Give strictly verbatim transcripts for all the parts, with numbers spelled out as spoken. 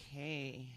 Okay.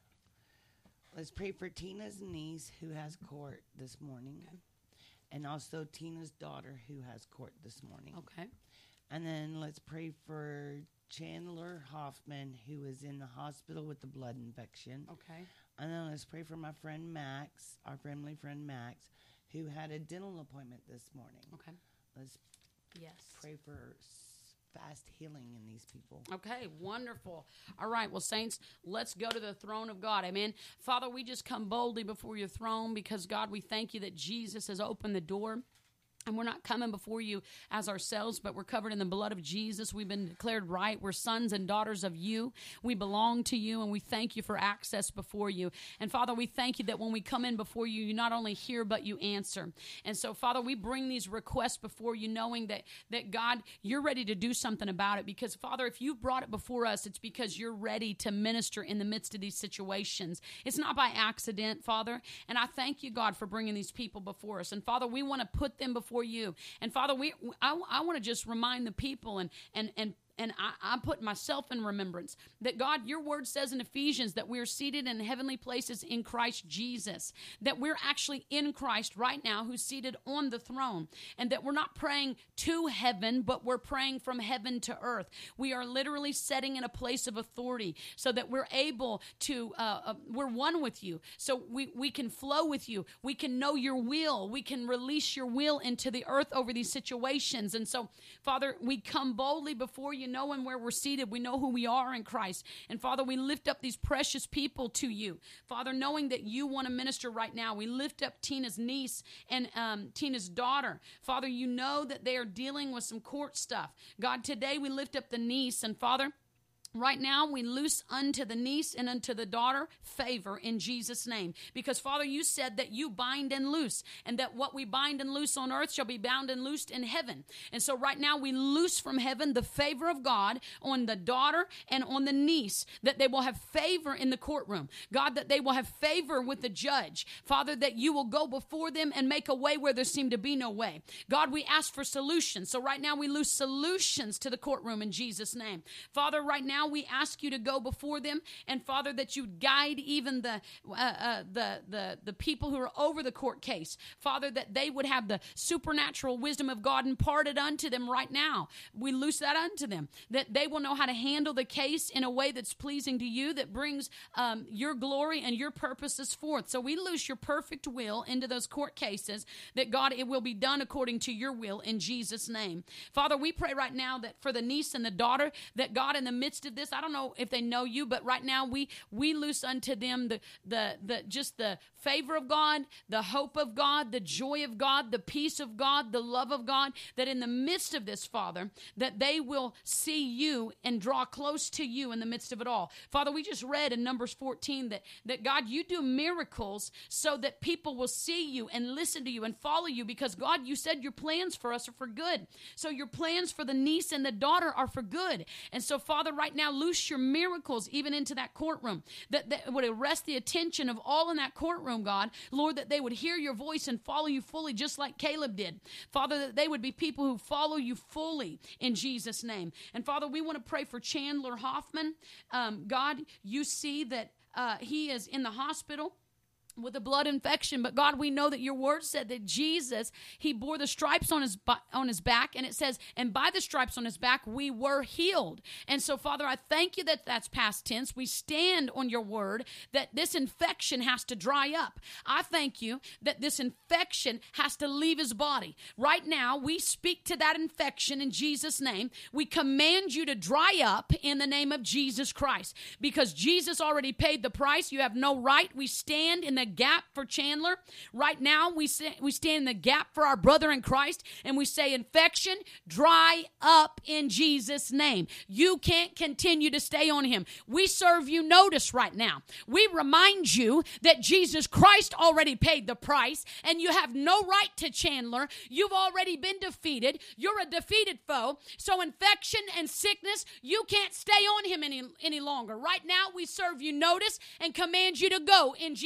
Let's pray for Tina's niece who has court this morning. Okay. And also Tina's daughter who has court this morning. Okay. And then let's pray for Chandler Hoffman, who is in the hospital with the blood infection. Okay. And then let's pray for my friend Max, our friendly friend Max, who had a dental appointment this morning. Okay. Let's Yes. pray for fast healing in these people. Okay, wonderful. All right, well, saints, let's go to the throne of God. Amen. Father, we just come boldly before your throne because, God, we thank you that Jesus has opened the door. And we're not coming before you as ourselves, but we're covered in the blood of Jesus. We've been declared right. We're sons and daughters of you. We belong to you, and we thank you for access before you. And, Father, we thank you that when we come in before you, you not only hear, but you answer. And so, Father, we bring these requests before you, knowing that, that God, you're ready to do something about it. Because, Father, if you've brought it before us, it's because you're ready to minister in the midst of these situations. It's not by accident, Father. And I thank you, God, for bringing these people before us. And, Father, we want to put them before you. And Father, we I, I want to just remind the people and and and And I, I put myself in remembrance that, God, your word says in Ephesians that we're seated in heavenly places in Christ Jesus, that we're actually in Christ right now who's seated on the throne, and that we're not praying to heaven, but we're praying from heaven to earth. We are literally setting in a place of authority so that we're able to, uh, uh, we're one with you. So we, we can flow with you. We can know your will. We can release your will into the earth over these situations. And so, Father, we come boldly before you, knowing where we're seated. We know who we are in Christ. And Father, we lift up these precious people to you. Father, knowing that you want to minister right now, we lift up Tina's niece and um, Tina's daughter. Father, you know that they are dealing with some court stuff. God, today we lift up the niece, and Father, right now, we loose unto the niece and unto the daughter favor in Jesus' name. Because, Father, you said that you bind and loose, and that what we bind and loose on earth shall be bound and loosed in heaven. And so right now, we loose from heaven the favor of God on the daughter and on the niece, that they will have favor in the courtroom. God, that they will have favor with the judge. Father, that you will go before them and make a way where there seemed to be no way. God, we ask for solutions. So right now, we loose solutions to the courtroom in Jesus' name. Father, right now, we ask you to go before them, and Father, that you guide even the uh, uh, the the the people who are over the court case. Father, that they would have the supernatural wisdom of God imparted unto them right now. We loose that unto them, that they will know how to handle the case in a way that's pleasing to you, that brings um, your glory and your purposes forth. So we loose your perfect will into those court cases, that God, it will be done according to your will in Jesus' name. Father, we pray right now that for the niece and the daughter, that God, in the midst of this, I don't know if they know you, but right now we we loose unto them the the the just the favor of God, the hope of God, the joy of God, the peace of God, the love of God, that in the midst of this, Father, that they will see you and draw close to you in the midst of it all. Father, we just read in Numbers fourteen that, that God, you do miracles so that people will see you and listen to you and follow you, because God, you said your plans for us are for good. So your plans for the niece and the daughter are for good. And so, Father, right now, loose your miracles even into that courtroom, that, that would arrest the attention of all in that courtroom, God. Lord, that they would hear your voice and follow you fully, just like Caleb did. Father, that they would be people who follow you fully in Jesus' name. And Father, we want to pray for Chandler Hoffman. Um, God, you see that uh, he is in the hospital with a blood infection, but God, we know that your word said that Jesus, he bore the stripes on his on his back, and it says, and by the stripes on his back we were healed. And so, Father, I thank you that that's past tense. We stand on your word that this infection has to dry up. I thank you that this infection has to leave his body. Right now, we speak to that infection in Jesus' name. We command you to dry up in the name of Jesus Christ, because Jesus already paid the price. You have no right. We stand in the gap for Chandler. Right now, we say, we stand in the gap for our brother in Christ, and we say, infection, dry up in Jesus' name. You can't continue to stay on him. We serve you notice right now. We remind you that Jesus Christ already paid the price, and you have no right to Chandler. You've already been defeated. You're a defeated foe. So infection and sickness, you can't stay on him any, any longer. Right now, we serve you notice and command you to go in Jesus' name.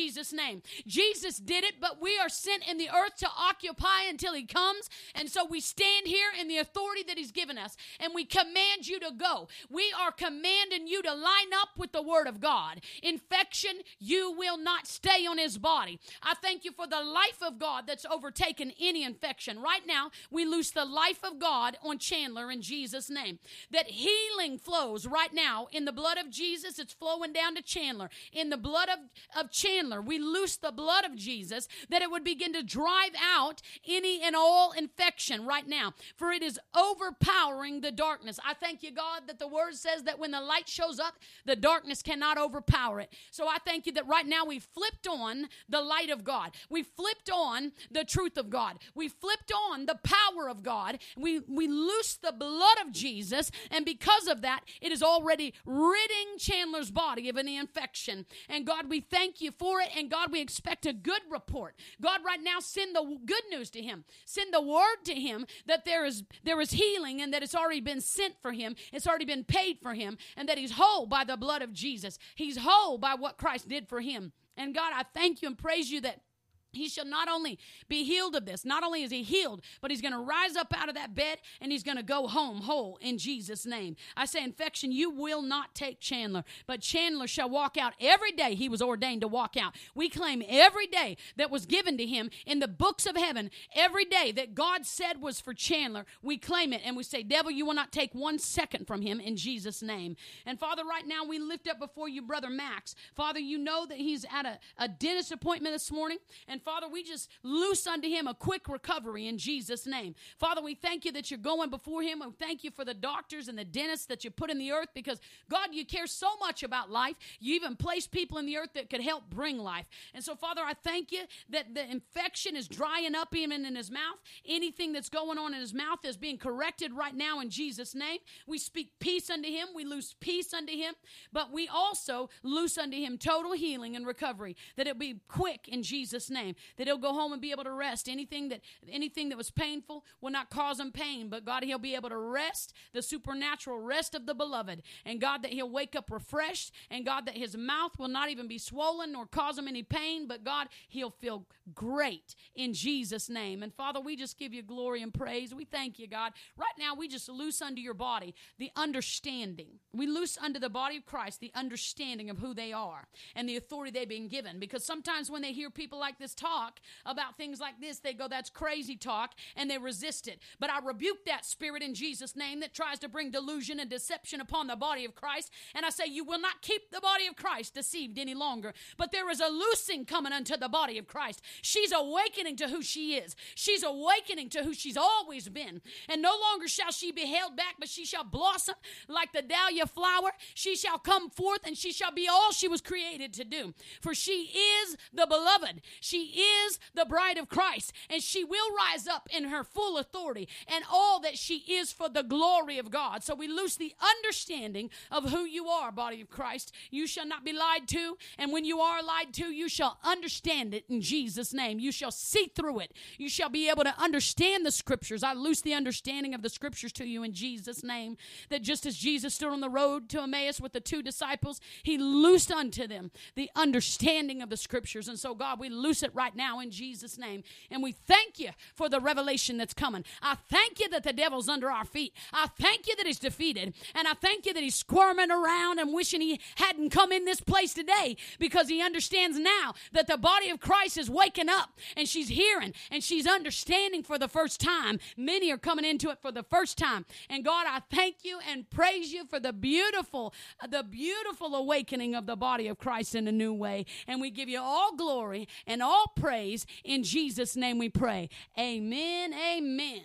name. Jesus did it, but we are sent in the earth to occupy until he comes. And so we stand here in the authority that he's given us, and we command you to go. We are commanding you to line up with the word of God. Infection, you will not stay on his body. I thank you for the life of God that's overtaken any infection. Right now, we loose the life of God on Chandler in Jesus' name. That healing flows right now in the blood of Jesus. It's flowing down to Chandler. In the blood of, of Chandler, we loose the blood of Jesus, that it would begin to drive out any and all infection right now. For it is overpowering the darkness. I thank you, God, that the word says that when the light shows up, the darkness cannot overpower it. So I thank you that right now we flipped on the light of God. We flipped on the truth of God. We flipped on the power of God. We, we loosed the blood of Jesus, and because of that, it is already ridding Chandler's body of any infection. And God, we thank you for it, and God, we expect a good report. God, right now, send the good news to him. Send the word to him that there is, there is healing, and that it's already been sent for him. It's already been paid for him, and that he's whole by the blood of Jesus. He's whole by what Christ did for him. And God, I thank you and praise you that he shall not only be healed of this, not only is he healed, but he's going to rise up out of that bed, and he's going to go home whole in Jesus' name. I say, infection, you will not take Chandler, but Chandler shall walk out every day he was ordained to walk out. We claim every day that was given to him in the books of heaven, every day that God said was for Chandler, we claim it, and we say, devil, you will not take one second from him in Jesus' name. And Father, right now we lift up before you Brother Max. Father, you know that he's at a, a dentist appointment this morning, and Father, we just loose unto him a quick recovery in Jesus' name. Father, we thank you that you're going before him. We thank you for the doctors and the dentists that you put in the earth, because, God, you care so much about life. You even place people in the earth that could help bring life. And so, Father, I thank you that the infection is drying up even in his mouth. Anything that's going on in his mouth is being corrected right now in Jesus' name. We speak peace unto him. We loose peace unto him. But we also loose unto him total healing and recovery, that it be quick in Jesus' name. That he'll go home and be able to rest. Anything that anything that was painful will not cause him pain, but God, he'll be able to rest, the supernatural rest of the beloved. And God, that he'll wake up refreshed, and God, that his mouth will not even be swollen nor cause him any pain, but God, he'll feel great in Jesus' name. And Father, we just give you glory and praise. We thank you, God. Right now, we just loose unto your body the understanding. We loose unto the body of Christ the understanding of who they are and the authority they've been given. Because sometimes when they hear people like this talk about things like this, they go, that's crazy talk, and they resist it. But I rebuke that spirit in Jesus' name that tries to bring delusion and deception upon the body of Christ. And I say, you will not keep the body of Christ deceived any longer. But there is a loosing coming unto the body of Christ. She's awakening to who she is. She's awakening to who she's always been. And no longer shall she be held back, but she shall blossom like the dahlia flower. She shall come forth, and she shall be all she was created to do. For she is the beloved. She is the bride of Christ, and she will rise up in her full authority and all that she is for the glory of God. So we loose the understanding of who you are, body of Christ. You shall not be lied to, and when you are lied to, you shall understand it in Jesus' name. You shall see through it. You shall be able to understand the scriptures. I loose the understanding of the scriptures to you in Jesus' name, that just as Jesus stood on the road to Emmaus with the two disciples, he loosed unto them the understanding of the scriptures. And so, God, we loose it right now in Jesus' name. And we thank you for the revelation that's coming. I thank you that the devil's under our feet. I thank you that he's defeated. And I thank you that he's squirming around and wishing he hadn't come in this place today, because he understands now that the body of Christ is waking up, and she's hearing, and she's understanding for the first time. Many are coming into it for the first time. And God, I thank you and praise you for the beautiful, the beautiful awakening of the body of Christ in a new way. And we give you all glory and all praise. In Jesus' name we pray. Amen, amen.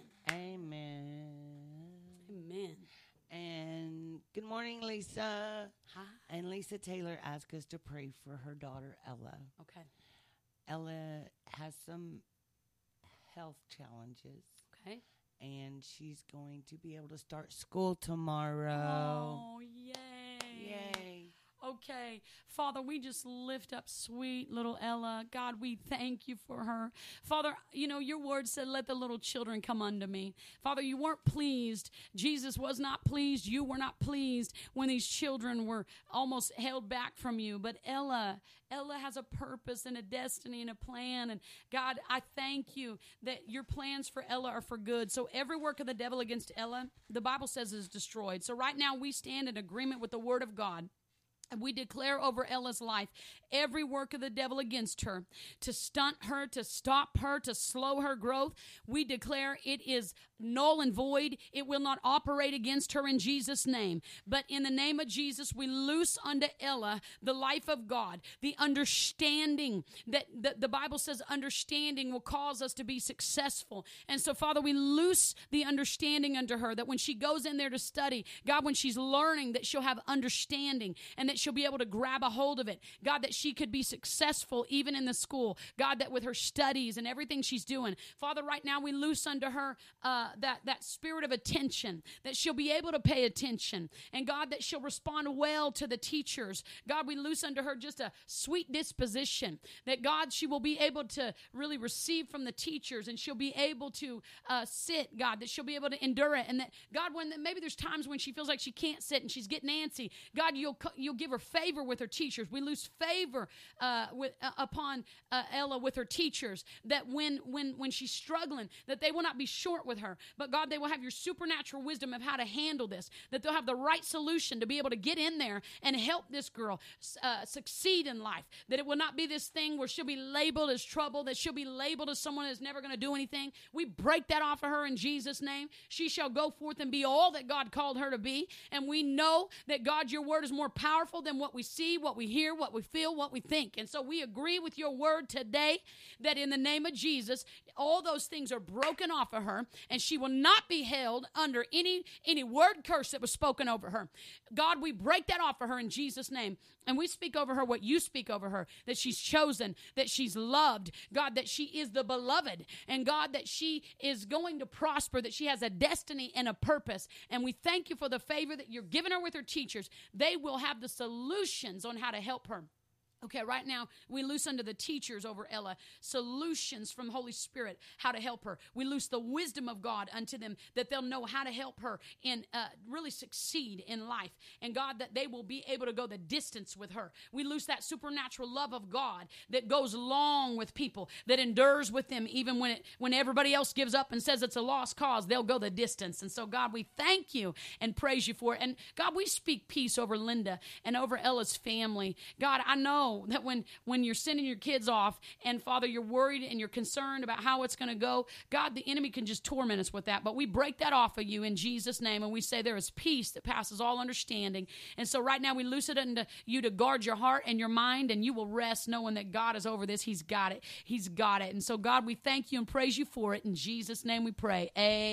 Amen. Amen. And good morning, Lisa. Hi. And Lisa Taylor asked us to pray for her daughter, Ella. Okay. Ella has some health challenges. Okay. And she's going to be able to start school tomorrow. Oh, yay. Yay. Oh, okay. Father, we just lift up sweet little Ella. God, we thank you for her. Father, you know, your word said, let the little children come unto me. Father, you weren't pleased. Jesus was not pleased. You were not pleased when these children were almost held back from you. But Ella, Ella has a purpose and a destiny and a plan. And God, I thank you that your plans for Ella are for good. So every work of the devil against Ella, the Bible says, is destroyed. So right now we stand in agreement with the word of God. And we declare over Ella's life every work of the devil against her, to stunt her, to stop her, to slow her growth. We declare it is null and void. It will not operate against her in Jesus' name. But in the name of Jesus, we loose unto Ella the life of God, the understanding that the, the Bible says understanding will cause us to be successful. And so, Father, we loose the understanding unto her, that when she goes in there to study, God, when she's learning, that she'll have understanding and that she'll be able to grab a hold of it. God, that she could be successful even in the school. God, that with her studies and everything she's doing. Father, right now we loose unto her uh, that, that spirit of attention, that she'll be able to pay attention. And God, that she'll respond well to the teachers. God, we loose unto her just a sweet disposition, that God, she will be able to really receive from the teachers, and she'll be able to uh, sit, God, that she'll be able to endure it. And that, God, when maybe there's times when she feels like she can't sit and she's getting antsy, God, you'll you'll give her favor with her teachers. We lose favor uh, with uh, upon uh, Ella with her teachers, that when when when she's struggling, that they will not be short with her, but God, they will have your supernatural wisdom of how to handle this, that they'll have the right solution to be able to get in there and help this girl uh, succeed in life, that it will not be this thing where she'll be labeled as trouble, that she'll be labeled as someone that's never going to do anything. We break that off of her in Jesus' name. She shall go forth and be all that God called her to be, and we know that, God, your word is more powerful than what we see, what we hear, what we feel, what we think. And so we agree with your word today that in the name of Jesus, all those things are broken off of her, and she will not be held under any, any word curse that was spoken over her. God, we break that off of her in Jesus' name. And we speak over her what you speak over her, that she's chosen, that she's loved, God, that she is the beloved, and God, that she is going to prosper, that she has a destiny and a purpose. And we thank you for the favor that you're giving her with her teachers. They will have the solutions on how to help her. Okay, right now, we loose unto the teachers over Ella solutions from Holy Spirit, how to help her. We loose the wisdom of God unto them, that they'll know how to help her and uh, really succeed in life. And God, that they will be able to go the distance with her. We loose that supernatural love of God that goes long with people, that endures with them even when it, when everybody else gives up and says it's a lost cause, they'll go the distance. And so, God, we thank you and praise you for it. And God, we speak peace over Linda and over Ella's family. God, I know that when, when you're sending your kids off and, Father, you're worried and you're concerned about how it's going to go, God, the enemy can just torment us with that. But we break that off of you in Jesus' name, and we say there is peace that passes all understanding. And so right now we loose it into you to guard your heart and your mind, and you will rest knowing that God is over this. He's got it. He's got it. And so, God, we thank you and praise you for it. In Jesus' name we pray.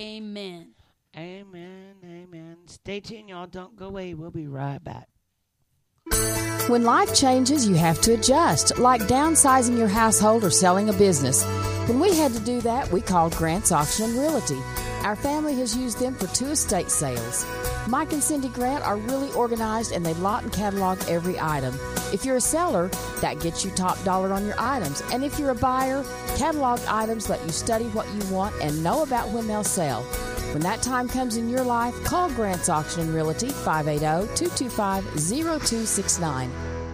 Amen. Amen. Amen. Stay tuned, y'all. Don't go away. We'll be right back. When life changes, you have to adjust, like downsizing your household or selling a business. When we had to do that, we called Grant's Auction and Realty. Our family has used them for two estate sales. Mike and Cindy Grant are really organized, and they lot and catalog every item. If you're a seller, that gets you top dollar on your items. And if you're a buyer, catalog items let you study what you want and know about when they'll sell. When that time comes in your life, call Grant's Auction and Realty, five eight zero, two two five, zero two six nine.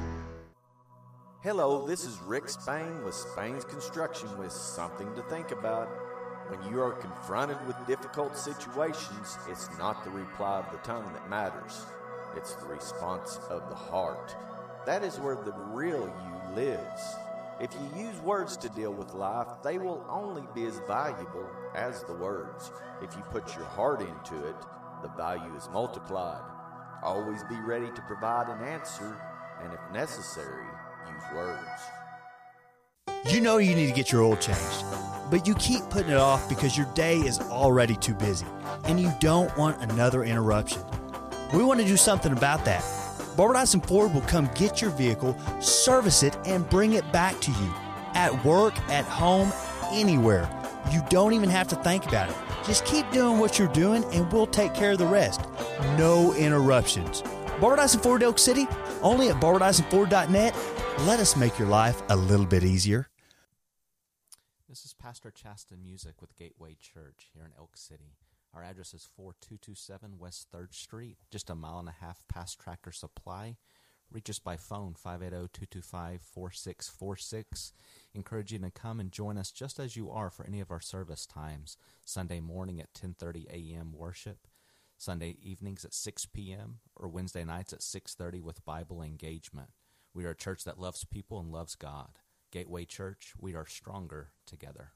Hello, this is Rick Spain with Spain's Construction with something to think about. When you are confronted with difficult situations, it's not the reply of the tongue that matters. It's the response of the heart. That is where the real you lives. If you use words to deal with life, they will only be as valuable as the words. If you put your heart into it, the value is multiplied. Always be ready to provide an answer, and if necessary, use words. You know you need to get your oil changed, but you keep putting it off because your day is already too busy, and you don't want another interruption. We want to do something about that. Barbara Dyson Ford will come get your vehicle, service it, and bring it back to you. At work, at home, anywhere. You don't even have to think about it. Just keep doing what you're doing, and we'll take care of the rest. No interruptions. Barbara Dyson Ford Elk City, only at barbara dyson ford dot net. Let us make your life a little bit easier. This is Pastor Chasten Music with Gateway Church here in Elk City. Our address is four two two seven West third Street, just a mile and a half past Tractor Supply. Reach us by phone, five eight zero, two two five, four six four six. Encourage you to come and join us just as you are for any of our service times. Sunday morning at ten thirty a.m. worship, Sunday evenings at six p.m., or Wednesday nights at six thirty with Bible engagement. We are a church that loves people and loves God. Gateway Church, we are stronger together.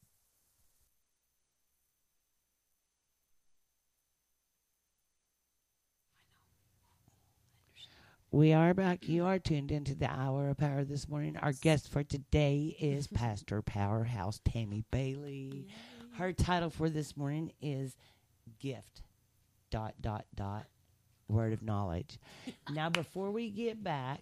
We are back. You are tuned into the Hour of Power this morning. Our guest for today is Pastor Powerhouse Tammy Bailey. Yay. Her title for this morning is Gift, dot, dot, dot, Word of Knowledge. Now, before we get back,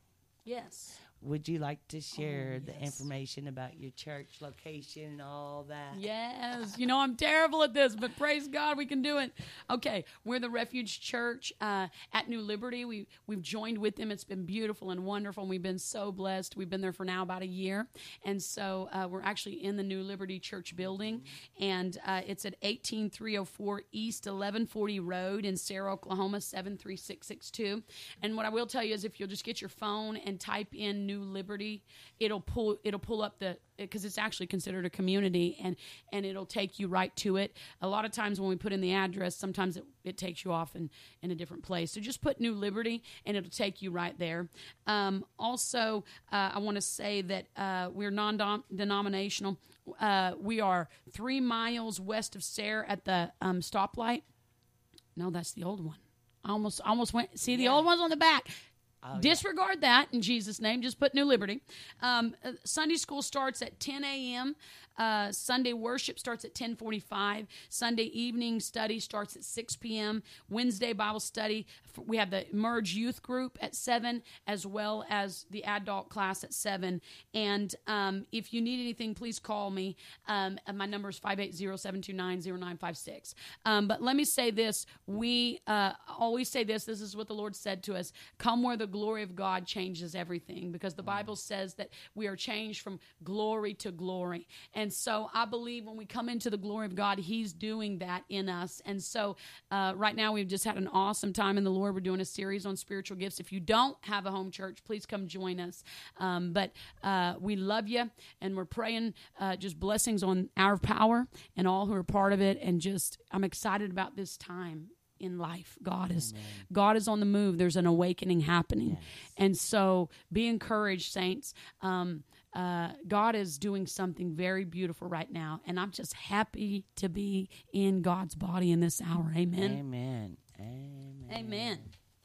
yes, would you like to share oh, yes. the information about your church location and all that? Yes. You know, I'm terrible at this, but praise God, we can do it. Okay. We're the Refuge Church uh, at New Liberty. We, we've joined with them. It's been beautiful and wonderful, and we've been so blessed. We've been there for now about a year. And so uh, we're actually in the New Liberty Church building, and uh, it's at eighteen three oh four East eleven forty Road in Sarah, Oklahoma, seven three six six two. And what I will tell you is if you'll just get your phone and type in New Liberty, it'll pull it'll pull up the, because it's actually considered a community, and and it'll take you right to it. A lot of times when we put in the address, sometimes it, it takes you off in, in a different place. So just put New Liberty and it'll take you right there. Um, also, uh, I want to say that uh, we're non-denominational. Uh, we are three miles west of Sayre at the um, stoplight. No, that's the old one. I almost almost went. See, the yeah. old one's on the back. Oh, Disregard yeah. that in Jesus' name. Just put New Liberty. Um, uh, Sunday school starts at ten a.m. Uh, Sunday worship starts at ten forty-five. Sunday evening study starts at six p.m. Wednesday Bible study. We have the Merge Youth Group at seven, as well as the adult class at seven. And um, if you need anything, please call me. Um, and my number is five eight zero, seven two nine, zero nine five six. Um, but let me say this. We uh, always say this. This is what the Lord said to us. Come where the glory of God changes everything, because the Bible says that we are changed from glory to glory. And so I believe when we come into the glory of God, He's doing that in us. And so uh, right now we've just had an awesome time in the Lord. We're doing a series on spiritual gifts. If you don't have a home church, please come join us. Um, but uh, we love you, and we're praying uh, just blessings on Hour of Power and all who are part of it. And just I'm excited about this time in life. God is Amen. God is on the move. There's an awakening happening. Yes. And so be encouraged, saints. Um, uh, God is doing something very beautiful right now, and I'm just happy to be in God's body in this hour. Amen. Amen. Amen. Amen.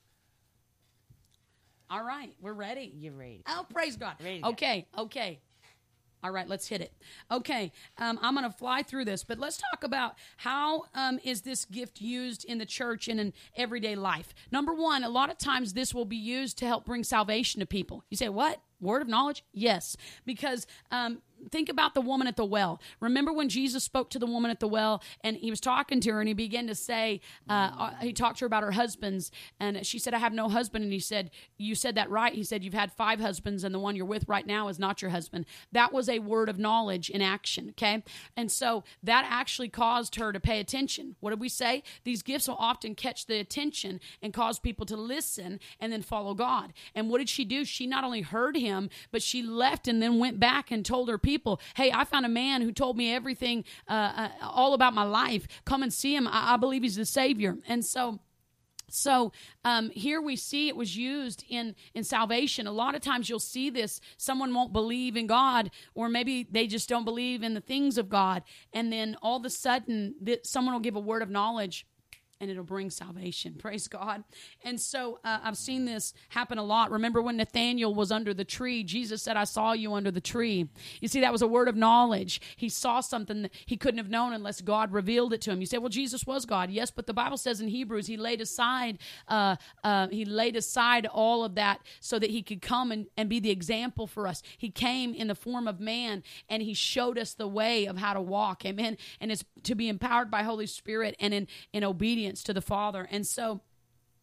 All right, we're ready. You're ready. Oh, praise God. Ready okay, go. okay. All right, let's hit it. Okay, um, I'm going to fly through this, but let's talk about how um, is this gift used in the church and in everyday life. Number one, a lot of times this will be used to help bring salvation to people. You say, what? Word of knowledge? Yes, because um, think about the woman at the well. Remember when Jesus spoke to the woman at the well, and He was talking to her, and He began to say, uh, He talked to her about her husbands, and she said, I have no husband. And He said, you said that right. He said, you've had five husbands, and the one you're with right now is not your husband. That was a word of knowledge in action, okay? And so that actually caused her to pay attention. What did we say? These gifts will often catch the attention and cause people to listen and then follow God. And what did she do? She not only heard Him, but she left and then went back and told her people, hey, I found a man who told me everything, uh, uh, all about my life. Come and see him. I, I believe he's the Savior. And so So um, here we see it was used in, in salvation. A lot of times you'll see this. Someone won't believe in God, or maybe they just don't believe in the things of God. And then all of a sudden, that someone will give a word of knowledge, and it'll bring salvation. Praise God. And so uh, I've seen this happen a lot. Remember when Nathanael was under the tree? Jesus said, I saw you under the tree. You see, that was a word of knowledge. He saw something that he couldn't have known unless God revealed it to him. You say, well, Jesus was God. Yes, but the Bible says in Hebrews, he laid aside uh, uh, he laid aside all of that so that he could come and, and be the example for us. He came in the form of man, and he showed us the way of how to walk. Amen. And it's to be empowered by Holy Spirit and in, in obedience to the Father. And so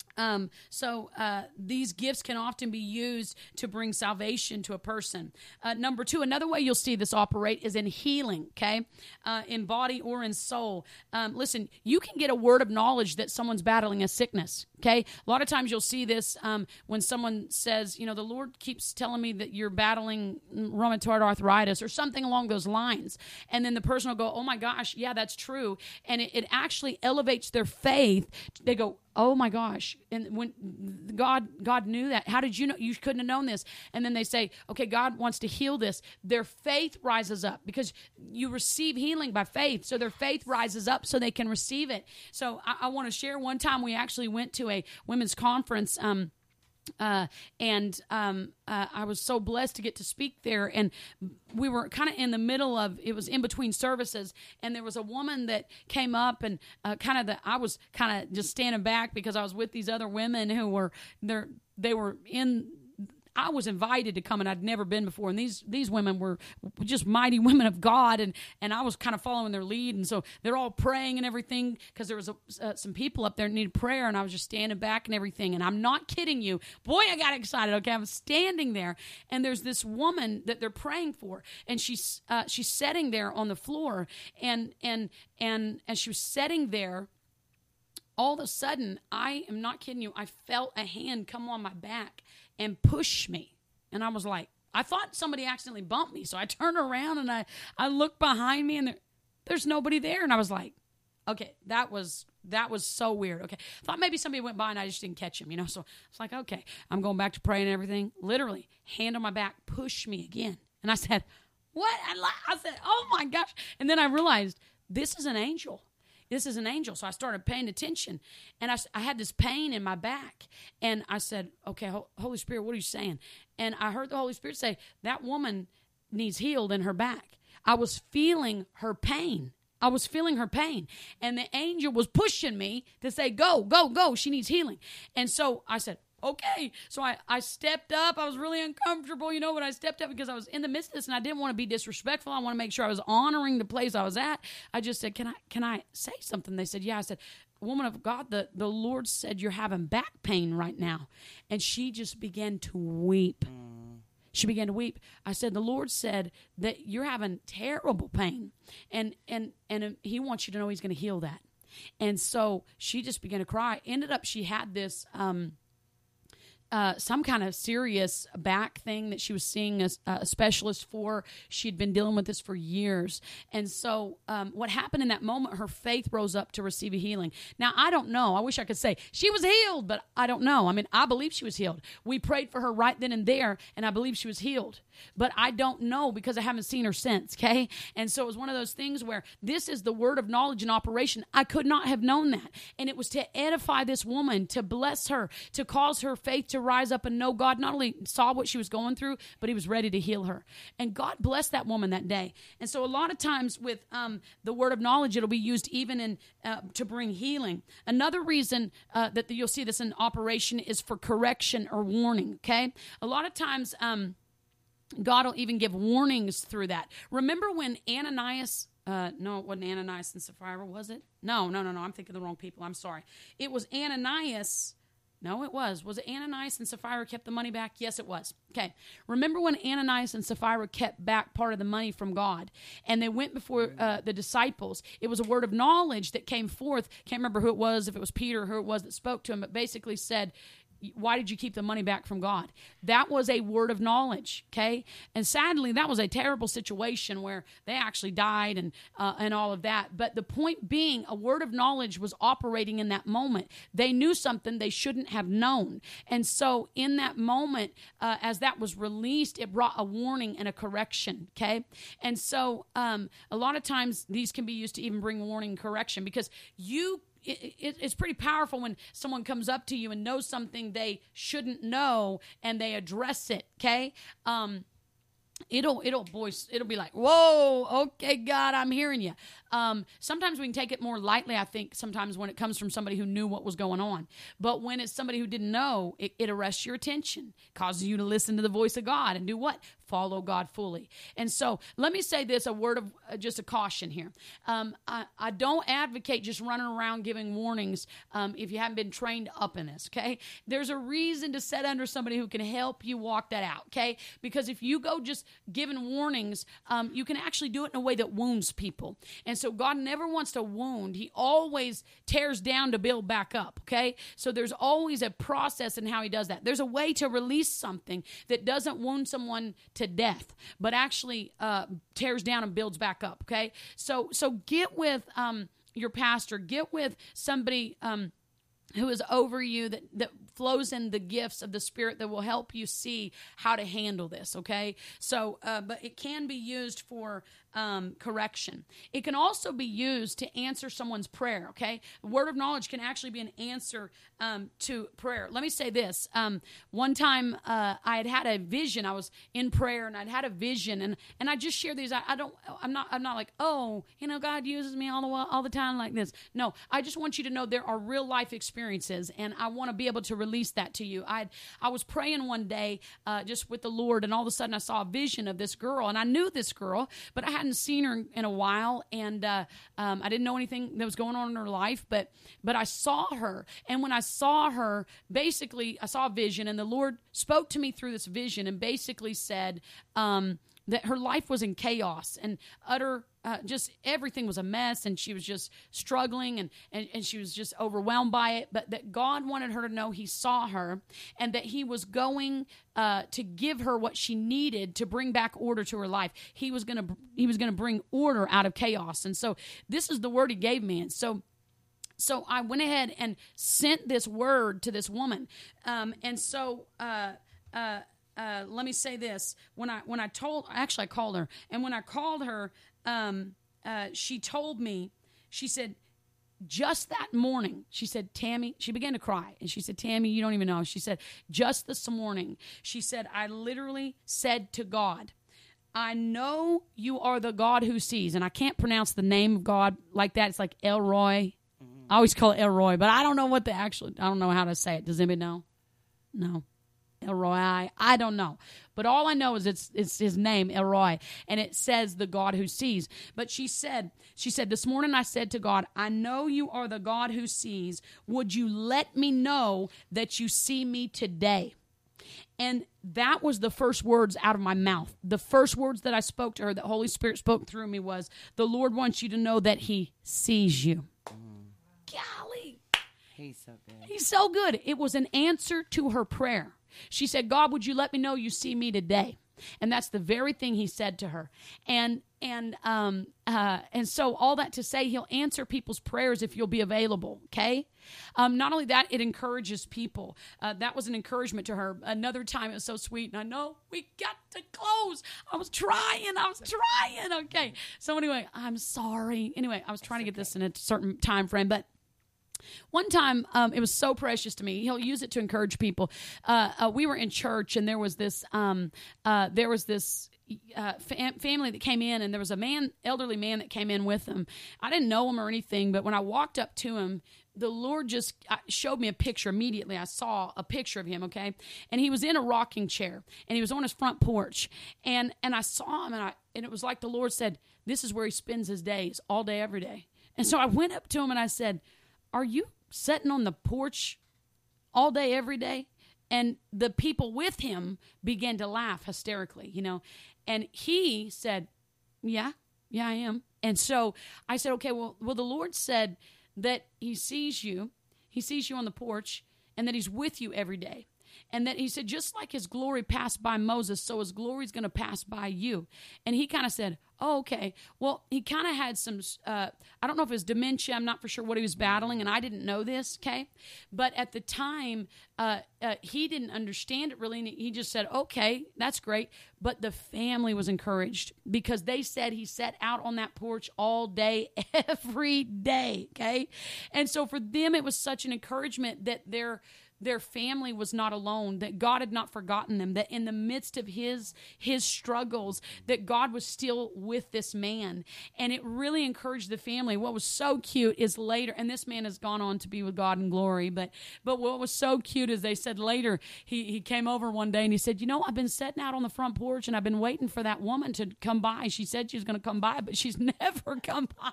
Um, so uh, these gifts can often be used to bring salvation to a person. Uh, number two, another way you'll see this operate is in healing, okay, uh, in body or in soul. Um, listen, you can get a word of knowledge that someone's battling a sickness, okay? A lot of times you'll see this um, when someone says, you know, the Lord keeps telling me that you're battling rheumatoid arthritis or something along those lines. And then the person will go, oh my gosh, yeah, that's true. And it, it actually elevates their faith. They go, oh my gosh. And when God God knew that, how did you know? You couldn't have known this. And then they say, okay, God wants to heal this. Their faith rises up because you receive healing by faith. So their faith rises up so they can receive it. So I, I want to share one time we actually went to a women's conference, um, Uh, and um, uh, I was so blessed to get to speak there. And we were kind of in the middle of, it was in between services. And there was a woman that came up and uh, kind of the, I was kind of just standing back because I was with these other women who were, they're, they were in, I was invited to come and I'd never been before. And these these women were just mighty women of God. And, and I was kind of following their lead. And so they're all praying and everything because there was a, uh, some people up there that needed prayer. And I was just standing back and everything. And I'm not kidding you. Boy, I got excited. Okay, I was standing there. And there's this woman that they're praying for. And she's uh, she's sitting there on the floor. And, and, and as she was sitting there, all of a sudden, I am not kidding you, I felt a hand come on my back and push me. And I was like, I thought somebody accidentally bumped me. So I turned around and I, I looked behind me and there, there's nobody there. And I was like, okay, that was that was so weird. Okay, I thought maybe somebody went by and I just didn't catch him, you know. So it's like, okay, I'm going back to praying and everything. Literally, hand on my back, push me again. And I said, what? I, I said, oh my gosh. And then I realized this is an angel. This is an angel. So I started paying attention. And I, I had this pain in my back. And I said, okay, Holy Spirit, what are you saying? And I heard the Holy Spirit say, that woman needs healed in her back. I was feeling her pain. I was feeling her pain. And the angel was pushing me to say, go, go, go. She needs healing. And so I said, okay. So I, I stepped up. I was really uncomfortable, you know, but I stepped up because I was in the midst of this and I didn't want to be disrespectful. I want to make sure I was honoring the place I was at. I just said, can I, can I say something? They said, yeah. I said, woman of God, the, the Lord said you're having back pain right now. And she just began to weep. Mm. She began to weep. I said, the Lord said that you're having terrible pain. And, and, and he wants you to know he's going to heal that. And so she just began to cry. Ended up, she had this, um, Uh, some kind of serious back thing that she was seeing a, a specialist for. She'd been dealing with this for years. And so um, what happened in that moment, her faith rose up to receive a healing. Now, I don't know. I wish I could say she was healed, but I don't know. I mean, I believe she was healed. We prayed for her right then and there, and I believe she was healed. But I don't know because I haven't seen her since, okay? And so it was one of those things where this is the word of knowledge in operation. I could not have known that. And it was to edify this woman, to bless her, to cause her faith to rise up and know God not only saw what she was going through, but he was ready to heal her. And God blessed that woman that day. And so a lot of times with um, the word of knowledge, it'll be used even in uh, to bring healing. Another reason uh, that the, you'll see this in operation is for correction or warning, okay? A lot of times um, God will even give warnings through that. Remember when Ananias... Uh, no, it wasn't Ananias and Sapphira, was it? No, no, no, no. I'm thinking of the wrong people. I'm sorry. It was Ananias... No, it was. Was it Ananias and Sapphira kept the money back? Yes, it was. Okay. Remember when Ananias and Sapphira kept back part of the money from God and they went before uh, the disciples? It was a word of knowledge that came forth. Can't remember who it was, if it was Peter or who it was that spoke to him, but basically said, why did you keep the money back from God? That was a word of knowledge, okay? And sadly, that was a terrible situation where they actually died and uh, and all of that. But the point being, a word of knowledge was operating in that moment. They knew something they shouldn't have known. And so in that moment, uh, as that was released, it brought a warning and a correction, okay? And so um, a lot of times these can be used to even bring warning and correction because you It, it, it's pretty powerful when someone comes up to you and knows something they shouldn't know and they address it, okay? Um, It'll, it'll, boys, it'll be like, whoa, okay, God, I'm hearing you. Um, sometimes we can take it more lightly, I think, sometimes when it comes from somebody who knew what was going on. But when it's somebody who didn't know, it, it arrests your attention, causes you to listen to the voice of God and do what? Follow God fully. And so let me say this, a word of uh, just a caution here. Um, I, I don't advocate just running around giving warnings um, if you haven't been trained up in this, okay? There's a reason to sit under somebody who can help you walk that out, okay? Because if you go just giving warnings, um, you can actually do it in a way that wounds people. And so God never wants to wound. He always tears down to build back up, okay? So there's always a process in how he does that. There's a way to release something that doesn't wound someone to death, but actually uh, tears down and builds back up, okay? So so get with um, your pastor. Get with somebody um, who is over you that, that flows in the gifts of the Spirit that will help you see how to handle this, okay? So, uh, but it can be used for um, correction. It can also be used to answer someone's prayer, okay? The word of knowledge can actually be an answer um, to prayer. Let me say this. Um, one time uh, I had had a vision. I was in prayer and I'd had a vision, and, and I just share these. I, I don't, I'm not, I'm not like, oh, you know, God uses me all the while, all the time like this. No, I just want you to know there are real life experiences, and I want to be able to release that to you. I I was praying one day uh, just with the Lord, and all of a sudden I saw a vision of this girl, and I knew this girl, but I hadn't seen her in a while, and uh, um, I didn't know anything that was going on in her life, but but I saw her, and when I saw her, basically I saw a vision, and the Lord spoke to me through this vision and basically said um, that her life was in chaos and utter Uh, just everything was a mess, and she was just struggling, and, and, and she was just overwhelmed by it, but that God wanted her to know he saw her, and that he was going uh, to give her what she needed to bring back order to her life. He was going to he was going to bring order out of chaos. And so this is the word he gave me. And so so I went ahead and sent this word to this woman. Um, and so uh, uh, uh, let me say this. When I when I told, actually I called her, and when I called her, Um, uh, she told me, she said, just that morning, she said, Tammy, she began to cry. And she said, Tammy, you don't even know. She said, just this morning, she said, I literally said to God, I know you are the God who sees. And I can't pronounce the name of God like that. It's like Elroy. I always call it Elroy, but I don't know what the actual, I don't know how to say it. Does anybody know? No. Elroy, I don't know. But all I know is it's it's his name, Elroy, and it says the God who sees. But she said, she said, this morning I said to God, I know you are the God who sees. Would you let me know that you see me today? And that was the first words out of my mouth. The first words that I spoke to her, that Holy Spirit spoke through me, was, the Lord wants you to know that he sees you. Mm. Golly. He's so good. He's so good. It was an answer to her prayer. She said, God, would you let me know you see me today? And that's the very thing he said to her. And and um uh and so all that to say, he'll answer people's prayers if you'll be available, okay? Um, not only that, it encourages people. Uh, that was an encouragement to her. Another time, it was so sweet. And I know we got to close. I was trying. I was trying. Okay. So anyway, I'm sorry. Anyway, I was trying to get this in a certain time frame, but one time, um, it was so precious to me. He'll use it to encourage people. Uh, uh, we were in church, and there was this, um, uh, there was this uh, fam- family that came in, and there was a man, elderly man, that came in with them. I didn't know him or anything, but when I walked up to him, the Lord just showed me a picture immediately. I saw a picture of him, okay? And he was in a rocking chair, and he was on his front porch. And and I saw him, and I and it was like the Lord said, this is where he spends his days, all day, every day. And so I went up to him, and I said, are you sitting on the porch all day, every day? And the people with him began to laugh hysterically, you know. And he said, yeah, yeah, I am. And so I said, okay, well, well, the Lord said that he sees you. He sees you on the porch, and that he's with you every day. And that he said, just like his glory passed by Moses, so his glory is going to pass by you. And he kind of said, oh, okay. Well, he kind of had some, uh, I don't know if it was dementia. I'm not for sure what he was battling, and I didn't know this, okay? But at the time, uh, uh, he didn't understand it really, and he just said, okay, that's great. But the family was encouraged because they said he sat out on that porch all day, every day, okay? And so for them, it was such an encouragement that their their family was not alone, that God had not forgotten them, that in the midst of his his struggles, that God was still with this man. And it really encouraged the family. What was so cute is later, and this man has gone on to be with God in glory, but but what was so cute is they said later, he, he came over one day and he said, you know, I've been sitting out on the front porch and I've been waiting for that woman to come by. She said she was going to come by, but she's never come by.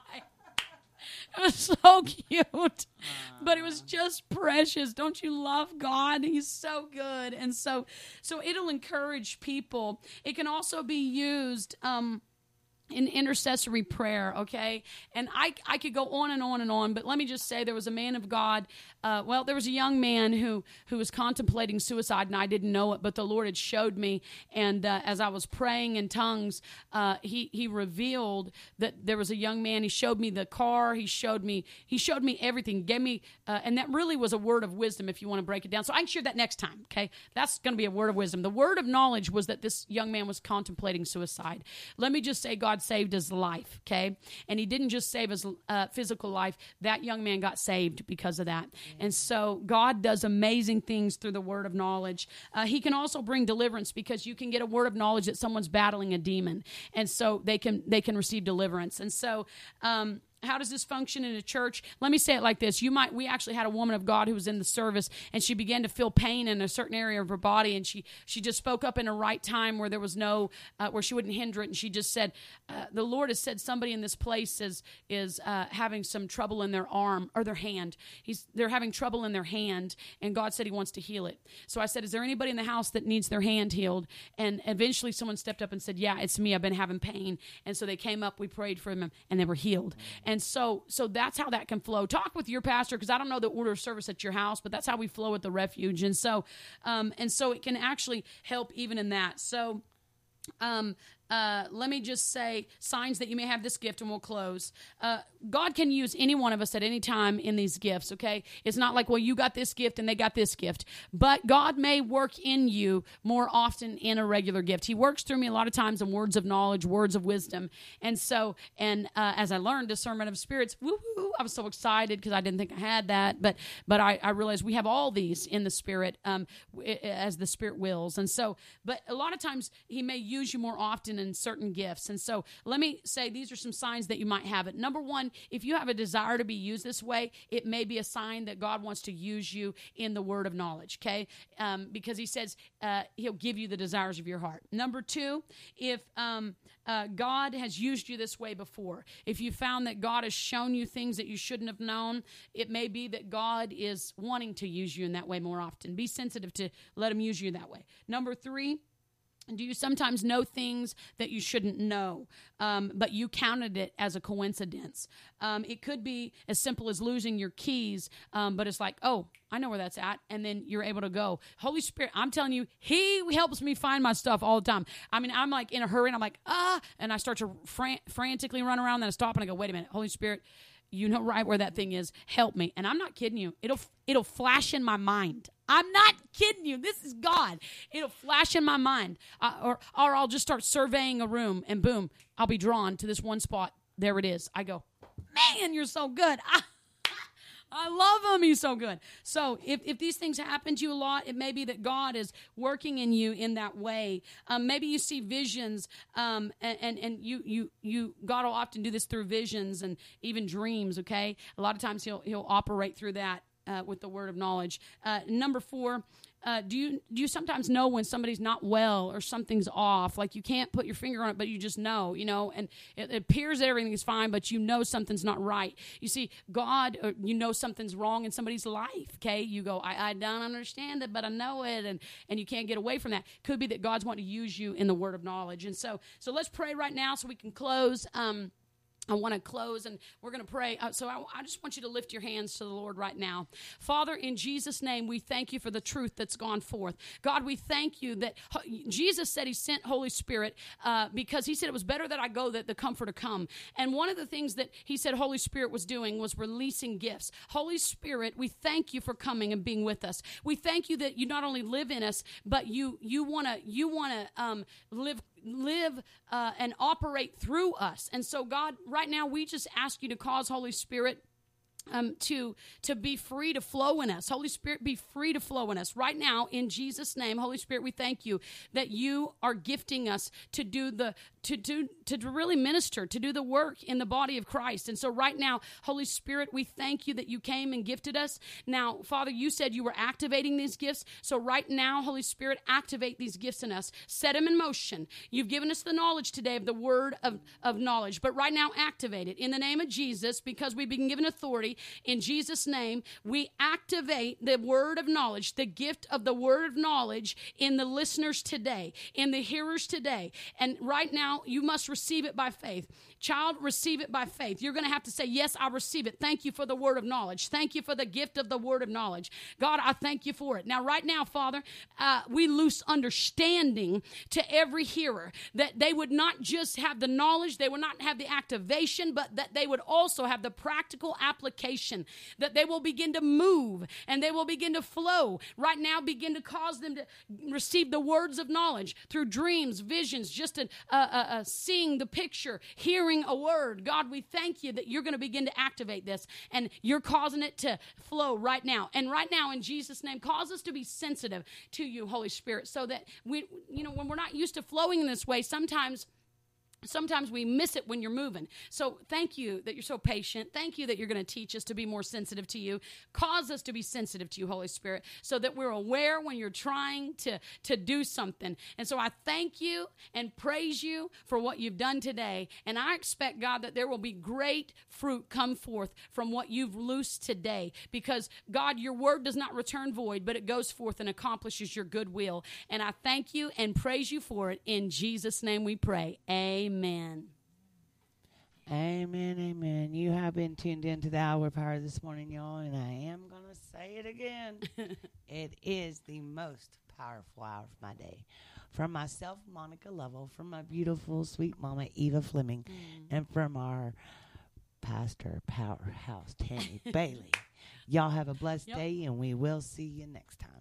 It was so cute, but it was just precious. Don't you love God? He's so good. And so, so it'll encourage people. It can also be used, um, in intercessory prayer, okay? And I I could go on and on and on, but let me just say there was a man of God, uh, well, there was a young man who, who was contemplating suicide, and I didn't know it, but the Lord had showed me, and uh, as I was praying in tongues, uh, he, he revealed that there was a young man. He showed me the car, he showed me, he showed me everything, gave me, uh, and that really was a word of wisdom if you want to break it down. So I can share that next time, okay? That's going to be a word of wisdom. The word of knowledge was that this young man was contemplating suicide. Let me just say God saved his life, okay? And he didn't just save his uh, physical life. That young man got saved because of that. Mm-hmm. And so God does amazing things through the word of knowledge. Uh, he can also bring deliverance because you can get a word of knowledge that someone's battling a demon. And so they can they can receive deliverance. And so um how does this function in a church? Let me say it like this. You might, we actually had a woman of God who was in the service, and she began to feel pain in a certain area of her body, and she, she just spoke up in a right time where there was no, uh, where she wouldn't hinder it, and she just said, uh, the Lord has said somebody in this place is, is uh, having some trouble in their arm, or their hand. He's, they're having trouble in their hand, and God said he wants to heal it. So I said, is there anybody in the house that needs their hand healed? And eventually someone stepped up and said, yeah, it's me. I've been having pain. And so they came up, we prayed for them, and they were healed. And so so that's how that can flow. Talk with your pastor, because I don't know the order of service at your house, but that's how we flow at the refuge. And so um, and so it can actually help even in that. So um, uh, let me just say signs that you may have this gift, and we'll close. Uh, God can use any one of us at any time in these gifts, okay? It's not like, well, you got this gift and they got this gift. But God may work in you more often in a regular gift. He works through me a lot of times in words of knowledge, words of wisdom. And so, and uh, as I learned discernment of spirits, woo-hoo, I was so excited because I didn't think I had that. But but I, I realized we have all these in the Spirit um, as the Spirit wills. And so, but a lot of times he may use you more often in certain gifts. And so let me say these are some signs that you might have it. Number one, if you have a desire to be used this way, it may be a sign that God wants to use you in the word of knowledge, okay? Um, because he says uh, he'll give you the desires of your heart. Number two, if um, uh, God has used you this way before, if you found that God has shown you things that you shouldn't have known, it may be that God is wanting to use you in that way more often. Be sensitive to let him use you that way. Number three, do you sometimes know things that you shouldn't know, um, but you counted it as a coincidence? Um, it could be as simple as losing your keys, um, but it's like, oh, I know where that's at, and then you're able to go. Holy Spirit, I'm telling you, he helps me find my stuff all the time. I mean, I'm like in a hurry, and I'm like, ah, and I start to fran- frantically run around, then I stop, and I go, wait a minute, Holy Spirit, you know right where that thing is. Help me. And I'm not kidding you. It'll it'll flash in my mind. I'm not kidding you. This is God. It'll flash in my mind. Uh, or, or I'll just start surveying a room, and boom, I'll be drawn to this one spot. There it is. I go, man, you're so good. I, I love him. He's so good. So if, if these things happen to you a lot, it may be that God is working in you in that way. Um, maybe you see visions, um, and, and, and you, you, you, God will often do this through visions and even dreams, okay? A lot of times he'll, he'll operate through that. Uh, with the word of knowledge. Uh, number four, uh, do you do you sometimes know when somebody's not well or something's off? Like you can't put your finger on it, but you just know, you know, and it, it appears that everything is fine, but you know something's not right. You see, God, or you know something's wrong in somebody's life, okay? You go, I, I don't understand it, but I know it, and, and you can't get away from that. Could be that God's wanting to use you in the word of knowledge. And so, so let's pray right now so we can close. Um, I want to close, and we're going to pray. Uh, so I, I just want you to lift your hands to the Lord right now. Father, in Jesus' name, we thank you for the truth that's gone forth. God, we thank you that ho- Jesus said he sent Holy Spirit uh, because he said it was better that I go that the Comforter come. And one of the things that he said Holy Spirit was doing was releasing gifts. Holy Spirit, we thank you for coming and being with us. We thank you that you not only live in us, but you you want to you want to um, live live uh, and operate through us. And so, God, right now, we just ask you to cause Holy Spirit Um, to to be free to flow in us. Holy Spirit, be free to flow in us. Right now, in Jesus' name, Holy Spirit, we thank you that you are gifting us to do the to do to, to really minister, to do the work in the body of Christ. And so right now, Holy Spirit, we thank you that you came and gifted us. Now, Father, you said you were activating these gifts. So right now, Holy Spirit, activate these gifts in us. Set them in motion. You've given us the knowledge today of the word of, of knowledge. But right now, activate it in the name of Jesus, because we've been given authority. In Jesus' name, we activate the word of knowledge, the gift of the word of knowledge in the listeners today, in the hearers today. And right now, you must receive it by faith. Child, receive it by faith. You're going to have to say, yes, I receive it. Thank you for the word of knowledge. Thank you for the gift of the word of knowledge. God, I thank you for it. Now, right now, Father, uh, we loose understanding to every hearer, that they would not just have the knowledge, they would not have the activation, but that they would also have the practical application, that they will begin to move and they will begin to flow. Right now, begin to cause them to receive the words of knowledge through dreams, visions, just a, a, a, a seeing the picture, hearing a word. God, we thank you that you're going to begin to activate this, and you're causing it to flow right now. And right now, in Jesus' name, cause us to be sensitive to you, Holy Spirit, so that we, you know, when we're not used to flowing in this way, sometimes Sometimes we miss it when you're moving. So thank you that you're so patient. Thank you that you're going to teach us to be more sensitive to you. Cause us to be sensitive to you, Holy Spirit, so that we're aware when you're trying to, to do something. And so I thank you and praise you for what you've done today. And I expect, God, that there will be great fruit come forth from what you've loosed today. Because, God, your word does not return void, but it goes forth and accomplishes your good will. And I thank you and praise you for it. In Jesus' name we pray. Amen. Amen. Amen, amen. You have been tuned into the Hour of Power this morning, y'all, and I am going to say it again. It is the most powerful hour of my day. From myself, Monica Lovell, from my beautiful, sweet mama, Eva Fleming, mm. and from our pastor, powerhouse, Tammy Bailey. Y'all have a blessed yep. day, and we will see you next time.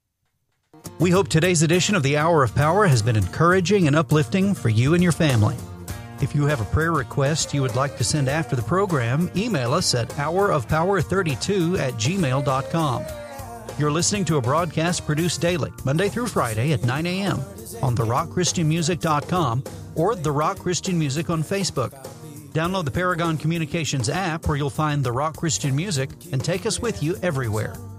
We hope today's edition of the Hour of Power has been encouraging and uplifting for you and your family. If you have a prayer request you would like to send after the program, email us at hour of power thirty-two at gmail dot com. You're listening to a broadcast produced daily, Monday through Friday at nine a.m. on the rock christian music dot com or The Rock Christian Music on Facebook. Download the Paragon Communications app where you'll find The Rock Christian Music and take us with you everywhere.